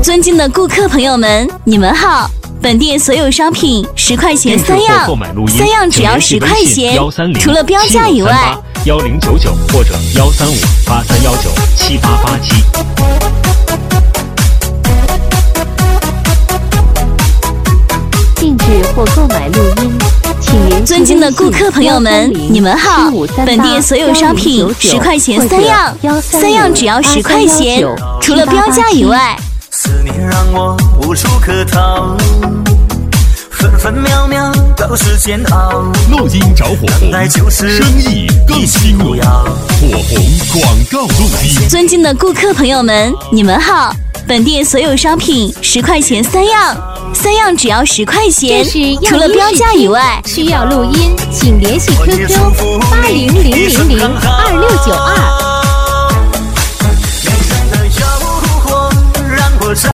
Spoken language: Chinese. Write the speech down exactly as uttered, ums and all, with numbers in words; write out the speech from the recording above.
尊敬的顾客朋友们，你们好。本店所有商品十块钱三样，三样只要十块钱，除了标价以外， 幺零九九或者幺三五八三幺九七八八七。 定制或购买录音，请联系尊敬的顾客朋友们，你们好。本店所有商品十块钱三样，三样只要十块钱，除了标价以外。 思念让我无处可逃，分分秒秒都是煎熬。 录音找火红，生意更兴隆。火红广告录音。 尊敬的顾客朋友们，你们好。本店所有商品十块钱三样，三样只要十块钱，除了标价以外。 需要录音，请联系 Q Q 八零零零零二六九二。